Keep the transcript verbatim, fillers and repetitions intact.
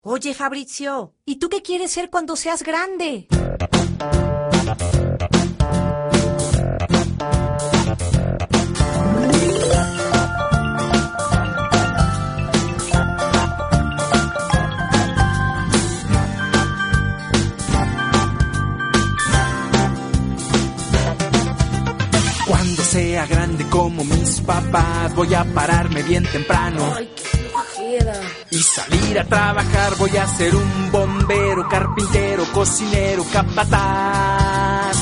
Oye, Fabrizio, ¿y tú qué quieres ser cuando seas grande? Cuando sea grande como mis papás, voy a pararme bien temprano. Ay, qué flojera. Y salir a trabajar, voy a ser un bombero, carpintero, cocinero, capataz.